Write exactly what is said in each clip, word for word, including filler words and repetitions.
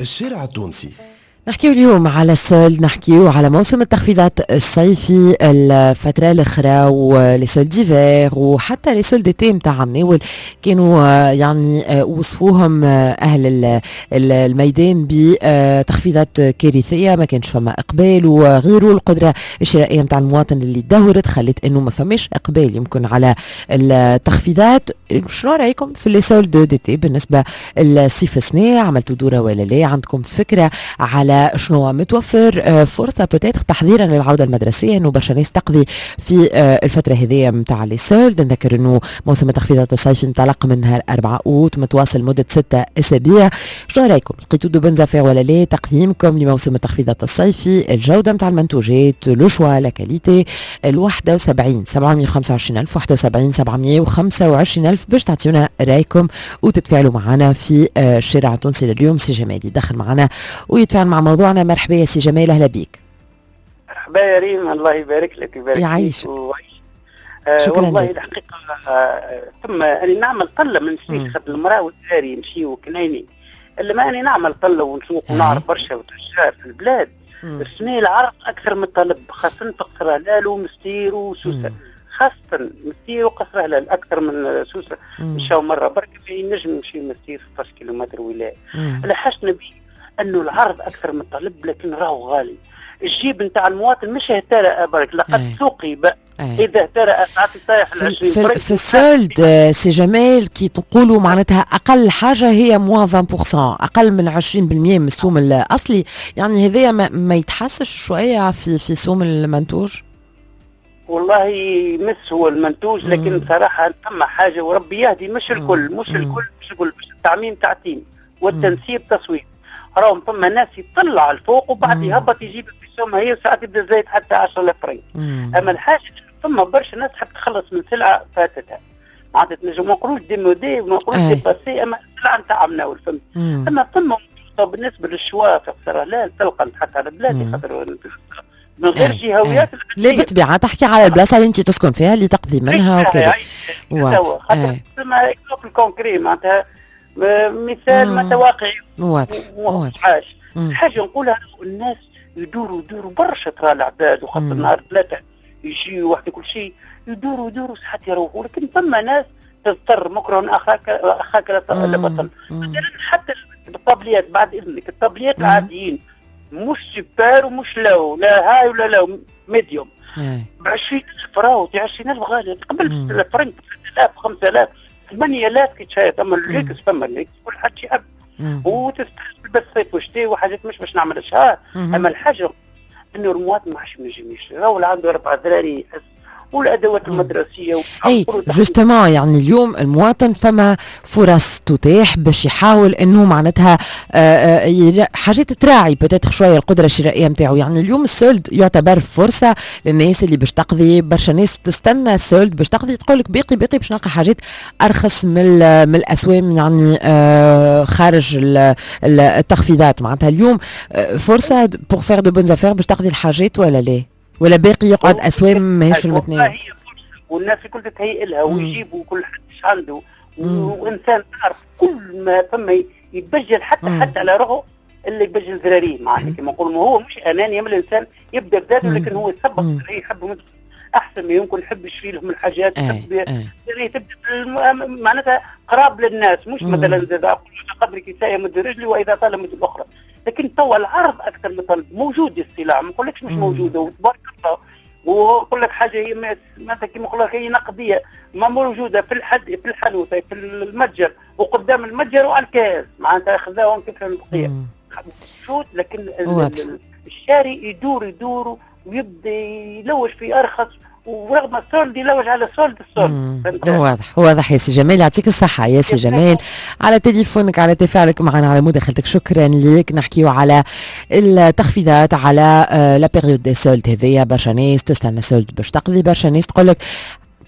الشارع التونسي. نحكيو اليوم على السولد، نحكيو على موسم التخفيضات الصيفي، الفترة الأخرى ولي سولد ديفير وحتى لي سولد ديتي متاع مناول كانوا يعني وصفوهم أهل الميدان بتخفيضات كارثية، ما كانش فما إقبال وغيره. القدرة الشرائية متاع المواطن اللي دهورت خلت إنه ما فماش إقبال يمكن على التخفيضات. شنو رأيكم في لي سولد ديتي بالنسبة للصيف السنة؟ عملتوا دورة ولا لا؟ عندكم فكرة على شنو متوفر؟ فرصة بتاتر تحضيرا للعودة المدرسية، انه برشا ناس تقضي في الفترة هذه متاع لي سولد. نذكر انه موسم التخفيضات الصيفي انطلق من نهار أربعة أوت متواصل مدة ستة أسابيع. شنو رايكم؟ لقيتوا دو بون زافير ولا لا؟ تقييمكم لموسم التخفيضات الصيفي، الجودة متاع المنتوجات، لو شوا، لا كاليتي، ال واحد وسبعين سبعمية وخمسة وعشرين ألف واحد وسبعين سبعمية وخمسة وعشرين ألف باش تعطيونا رايكم وتتفاعلوا معنا في الشارع التونسي لليوم. سي جمال يدخل معنا ويتفاعل مع موضوعنا. مرحبا يا سي جمال، اهلا بيك. مرحبا يا ريم، الله يبارك لك ويبارك يعيشك. آه شكرا والله لك. الحقيقه آه ثم اني نعمل طله من شيخ المراه والداري نمشي وكنيني، الا ما اني نعمل طله ونسوق ونعرف برشا وتجار في البلاد. السنه العرض اكثر من الطلب، خاصه تقصر هلال ومستير وسوسه، خاصه مستير وقصر هلال اكثر من سوسه. مشاو مره برك في نجم نمشي مستير ستة عشر كيلومتر ولايه. اللي حشنا به انه العرض اكثر من الطلب، لكن راهو غالي. الجيب نتاع المواطن مش اهترأ برك، لقد سوقي بقى اذا اهترأ تعطي طايح ال عشرين في, في السولد. سي جمال كي تقولوا معناتها اقل حاجه هي موان عشرين بالمية، اقل من عشرين بالمية من السوم الاصلي، يعني هذايا ما, ما يتحسش شويه في في سوم المنتوج؟ والله يمس هو المنتوج، لكن بصراحه ثم حاجه وربي يهدي، مش الكل مش الكل مش الكل، مش التعميم تعتيم والتنسيب تصويت. راهم ثم ناس يطلع الفوق وبعد يهبط يجيب في سومها هي، ساعات يبدا زايد حتى عشرة آلاف فرنك. اما الحاجه ثم برشا ناس تحب تخلص من سلعه فاتتها، معناتها نجم ما نقولوش دي مودي وما نقولوش دي باسي، اما السلعه نتاع مناول فهمت. اما ثم بالنسبه للشوا في قصر هلال تلقى حتى على بلادي خاطر من غير جهويات. لا بالطبيعه تحكي على البلاصه اللي انت تسكن فيها اللي تقضي منها وكذا. خاطر ثم الكونكري معناتها مثال متى واقعي واضح. حاجه نقولها الناس يدوروا يدوروا برشا ترى العباد، وخاصه نهار ثلاثه يجي واحد كل شيء يدوروا يدوروا حتى يروحوا، لكن ثم ناس تضطر مكره اخاك اخاك لا بطل. مثلا حتى الطابليات بعد اذنك، الطابليات العاديين مش سوبر ومش لو لا هاي ولا لو ميديوم ب عشرين ألف راهو، عشرين ألف غالي قبل الفرنك ثلاثة آلاف خمسة آلاف ثمانية آلاف كي تشاهد. اما الليكس فما الليكس كل حد شي اب وتستحمل بس صيف وشتي وحاجات مش باش نعمل شهر. اما الحاجه انه المواطن ما عادش ينجم يشري، راهو اللي عنده اربع ذراري يحس والادوات المدرسيه. اي جوستومون يعني اليوم المواطن فما فرص تتاح باش يحاول انه معناتها حاجات تراعي بتاتر شويه القدره الشرائيه نتاعو. يعني اليوم السولد يعتبر فرصه للناس اللي باش تقضي، برشا ناس تستنى السولد باش تقضي، تقول لك باقي باقي باش نلقى حاجات ارخص من من الاسوام يعني خارج التخفيضات. معناتها اليوم فرصه بور فير دو بون زافير باش تقضي الحاجات ولا لا؟ ولا باقي يقعد اسوام ماهيش في المتناول؟ هي فرصه والناس الكل تتهيئ لها ويجيبوا كل حد ايش عنده، وانسان تعرف كل ما ثم يتبجل حتى مم. حتى على روحه اللي يبجل ذراريه معناتها كما نقول. هو مش اناني من الانسان يبدا بذاته، لكن هو يسبق ذراريه يحب احسن ما يمكن، يحب يشري لهم الحاجات، يحب تبدا معناتها قراب للناس، مش مم. مثلا زاد قدر كسايه مد رجلي واذا طال مد الاخرى. لكن توا العرض اكثر من طلب، موجود السلع ما نقولكش مش موجوده، وتبارك الله. ونقول لك حاجه هي مثلا كيما نقول لك هي نقديه ما موجوده في الحد في الحانوت في المتجر وقدام المتجر وعلى الكاس، معناتها خذاهم كيف البقيه شوت. لكن الشاري يدور يدور ويبدا يلوج في ارخص، ورغم السولد يلوج على السولد السولد. واضح واضح يا سي جمال، يعطيك الصحة يا سي جمال على تليفونك، على تفاعلك معنا، على مداخلتك. شكرا لك. نحكيو على التخفيضات، على لا بيريود دي سولد هذيا. برشا ناس تستنى سولد باش تقضي، برشا ناس تقول لك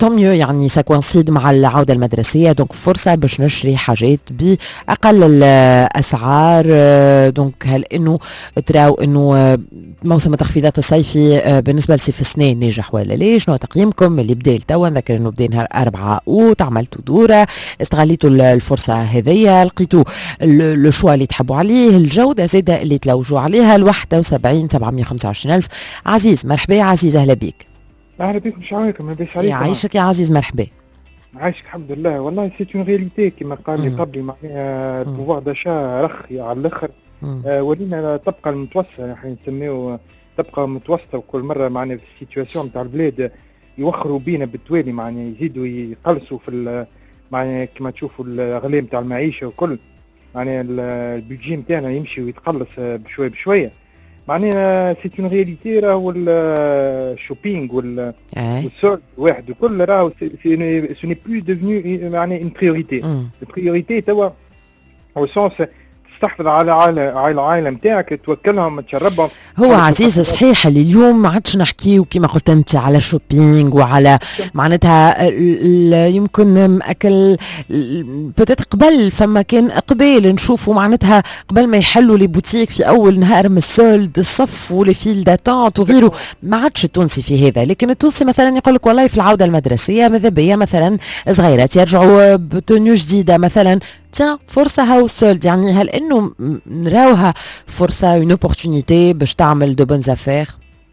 طوميو يعني ساكوانسيد مع العوده المدرسيه، دونك فرصه باش نشري حاجات باقل الاسعار. دونك هل انه تراو انه موسم التخفيضات الصيفي بالنسبه لصيف السنه ناجح ولا لا؟ شنو تقييمكم اللي بدا توا؟ نذكر انه بدا نهار أربعة اوت، عملتوا دوره، استغليتوا الفرصه هذيا، لقيتوا لو شوا اللي تحبوا عليه، الجوده زاده اللي تلوجوا عليها، ال واحد وسبعين سبعمية وخمسة وعشرين ألف. عزيز مرحبا. يا عزيز اهلا بك. اهلا بك، مش عليكم، لاباس عليكم؟ يعيشك يا عزيز، مرحبا. عايشك الحمد لله. والله سي اون رياليتي كما قال لي قبل، معناها البوفوار داشا رخي على الاخر. آه ولينا تبقى المتوسطه، احنا نسميو تبقى متوسطه، وكل مره معناها في السيتواسيون نتاع البلاد يوخروا بينا بالتوالي، معناها يزيدوا يقلصوا في معناها كما تشوفوا الغلاء نتاع المعيشه وكل، معناها البيجي نتاعنا يمشي ويتقلص بشويه بشويه. معناها سي اون رياليتي، راهو الشوبينغ والسولد واحد وكل راهو سوني بلو ديفنو معناها اون بريوريتي. البريوريتي توا او سونس تستحفظ على على العائله نتاعك، توكلهم تشربهم. هو عزيز صحيح اللي اليوم ما عادش نحكيو كما قلت انت على شوبينغ وعلى معناتها يمكن اكل بتات قبل، فما كان قبل نشوفوا معناتها قبل ما يحلوا لي بوتيك في اول نهار من السولد الصف ولي فيل داتونت وغيره. ما عادش التونسي في هذا، لكن التونسي مثلا يقول لك والله في العوده المدرسيه ماذا بيا مثلا صغيرات يرجعوا بتونيو جديده مثلا، تيان فرصه هاو السولد. يعني هل انه نراوها فرصه اون اوبورتونيتي باش تعمل دو بون زافير؟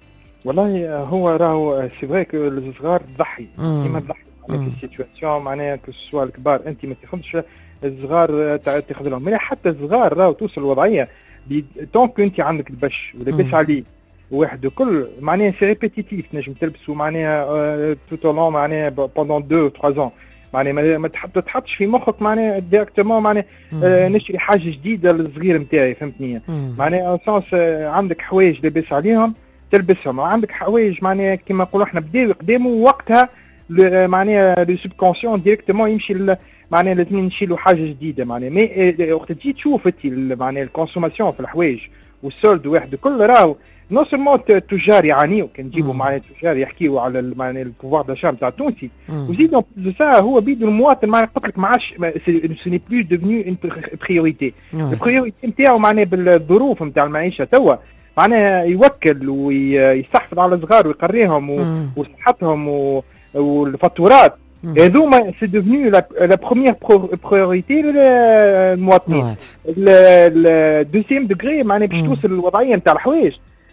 والله هو راهو سي فري كو الصغار تضحي كيما تضحي في السيتواسيون، معناها كو سوا الكبار انت ما تاخذش الصغار تاخذ لهم، معناها حتى الصغار راهو توصل الوضعيه طونك انت عندك البش ولاباس عليه واحد وكل، معناها سي ريبيتيتيف، تنجم تلبسوا معناها تو لون معناها بوندون دو تخوا زون، معناها ما تحطش في مخك معناها ديريكتومون معناها آه نشري حاجه جديده للصغير نتاعي، فهمتني؟ معناها سونس آه عندك حوايج لاباس عليهم تلبسهم، عندك حوايج معناها كما نقولوا احنا بداو يقدموا وقتها معناها لو سوبكونسيون ديريكتومون يمشي معناها لازم نشيلوا حاجه جديده، معناها مي وقت تجي تشوف انت معناها الكونسوماسيون في الحوايج والسولد واحد كل راهو نو سولمون التجار يعانيو، كان نجيبوا معناها التجار يحكيوا على معناها البوفوار داشا نتاع التونسي، وزيدوا دو سا هو بيدو المواطن معناها قلت لك ما عادش سوني بلو ديفنو اون بريوريتي. البريوريتي نتاعو معناها بالظروف نتاع المعيشه توا معناها يوكل ويستحفظ على الصغار ويقريهم وصحتهم والفاتورات، هذوما سي ديفنو لا بروميير بريوريتي للمواطنين. الدوزيام دوغري معناها باش توصل للوضعيه نتاع الحوايج،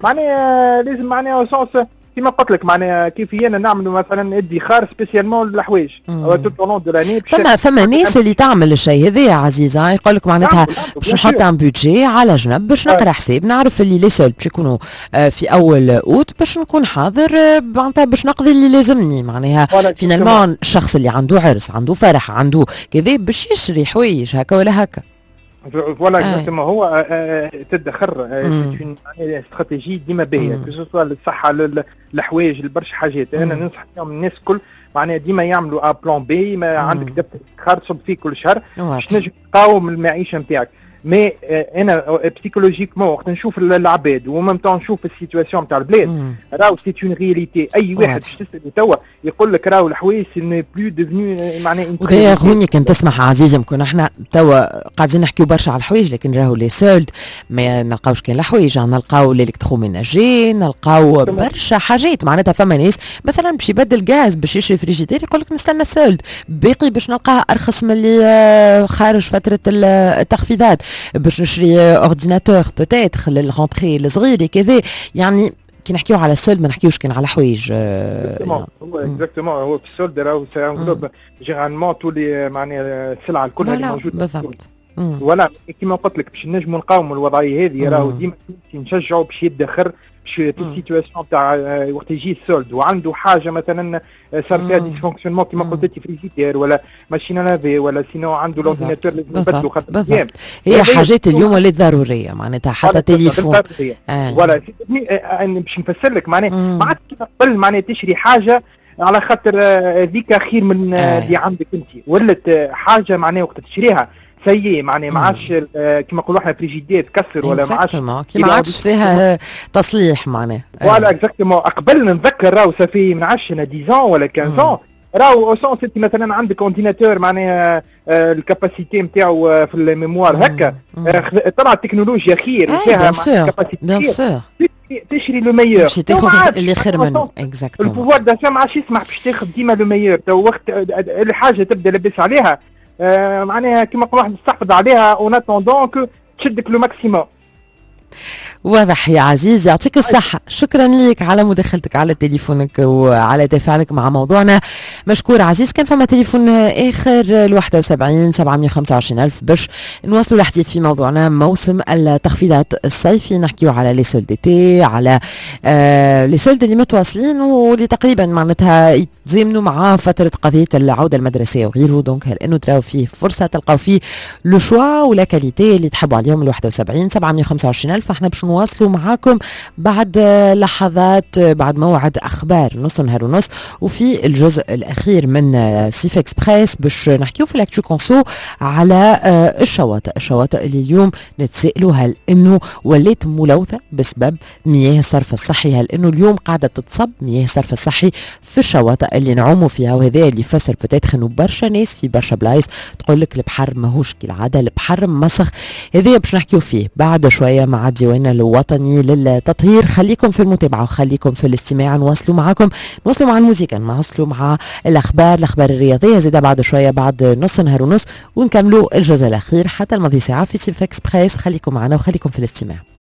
معناها لازم معناها سونس كيما قلت لك معناها كيفية نعملوا مثلا ادخار سبيسيالمون للحوايج او تو طولون دو لاني. فما فما ناس اللي تعمل الشيء هذا يا عزيزه، يقول لك معناتها باش نحط ان بودجي على جنب باش نقرا حساب، نعرف اللي لي سول باش يكونوا في اول اوت باش نكون حاضر معناتها باش نقضي اللي لازمني، معناها فينالمون الشخص اللي عنده عرس عنده فرح عنده كذا باش يشري حوايج هكا ولا هكا. فوالا اكزاكتومون هو تدخر استراتيجي ديما باهيه كو سوا للصحه للحوايج لبرشا حاجات. انا ننصح فيهم الناس الكل معناها ديما يعملوا ا بلان بي، ما عندك دفتر ادخار تصب فيه كل شهر باش تنجم تقاوم المعيشه نتاعك. مي انا بسيكولوجيكمون وقت نشوف العباد ومام طون نشوف السيتواسيون نتاع البلاد راهو سي اون رياليتي. اي واحد باش تسال توا يقول لك راهو الحوايج سي نو بلو ديفنو معناها اون وده هوني كنت تسمح عزيزي، يمكن احنا توا قاعدين نحكيو برشا على الحوايج لكن راهو لي سولد ما نلقاوش كان الحوايج، نلقاو الالكتروميناجي، نلقاو برشا حاجات. معناتها فما ناس مثلا باش يبدل غاز باش يشري فريجيدير يقول لك نستنى السولد، باقي باش نلقاه ارخص من اللي خارج فتره التخفيضات، باش نشري اورديناتور بوتيتر للغونتري الصغير كذا. يعني كي نحكيو على السولد ما نحكيوش كان على حوايج. هو اكزاكتومون هو في السولد راهو سانغلوب جيرالمون تولي معناها السلعه الكل اللي موجوده بالضبط. ولا كيما قلت لك باش نجموا نقاوموا الوضعيه هذه راهو ديما نشجعوا باش يدخر باش في السيتواسيون تاع وقت يجي السولد وعنده حاجه مثلا صار فيها ديسفونكسيونمون كيما قلت انت فريجيتير ولا ماشينه لافي ولا سينو عنده لورديناتور لازم يبدلو خاطر ايام. هي حاجات اليوم ولات ضروريه معناتها حتى تليفون ولا باش نفسر لك معناها ما عادش كيما قبل معناها تشري حاجه على خاطر ذيك خير من اللي عندك انت، ولات حاجه معناها وقت تشريها سيء معناها ما عادش كيما نقولوا احنا فريجيدير تكسر ولا ما عادش كيما ما عادش فيها تصليح معناها. فوالا اكزاكتومون. قبل نتذكر راهو صافي من عشرة عشرة ولا خمسة عشر راهو سونس انت مثلا عندك اورديناتور معناها الكاباسيتي نتاعو في الميموار هكا طلع التكنولوجيا خير فيها كاباسيتي تشري لو ميور باش تاخذ اللي خير منه اكزاكتومون. البوفوار داشا ما عادش يسمح باش تاخذ ديما لو ميور، تو وقت الحاجه تبدا لبس عليها آه معناها كيما نقول واحد تستحفظ عليها اون اتوندون كو تشدك لو ماكسيموم. واضح يا عزيز، يعطيك الصحة. شكرا لك على مداخلتك على تليفونك وعلى تفاعلك مع موضوعنا. مشكور عزيز. كان فما تليفون آخر ل واحد وسبعين سبعمية وخمسة وعشرين ألف باش نواصلوا الحديث في موضوعنا موسم التخفيضات الصيفي. نحكيو على لي سولد ديتي، على آه لي سولد اللي متواصلين واللي تقريبا معناتها يتزامنوا مع فترة قضية العودة المدرسية وغيره. دونك هل انه تراو فيه فرصة تلقاو فيه لو شوا ولا كاليتي اللي تحبوا عليهم ال واحد وسبعين سبعمية وخمسة وعشرين ألف. احنا باش نواصلوا معاكم بعد لحظات بعد موعد اخبار نص نهار ونص، وفي الجزء الاخير من سيف اكسبريس باش نحكيو في لاكتو كونسو على الشواطئ. الشواطئ اللي اليوم نتسائلوا هل انه ولات ملوثه بسبب مياه الصرف الصحي، هل انه اليوم قاعده تتصب مياه الصرف الصحي في الشواطئ اللي نعوموا فيها. وهذا اللي يفسر بتاتخ انه برشا ناس في برشا بلايص تقول لك البحر ماهوش كالعاده، البحر مسخ. هذا باش نحكيو فيه بعد شويه مع ديواننا الوطني للتطهير. خليكم في المتابعه وخليكم في الاستماع. نواصلوا معكم، نواصلوا مع الموسيقى، نواصلوا مع الاخبار الاخبار الرياضيه زيدا بعد شويه بعد نص نهار ونص، ونكملوا الجزء الاخير حتى الماضي ساعه في سيف اكسبريس. خليكم معنا وخليكم في الاستماع.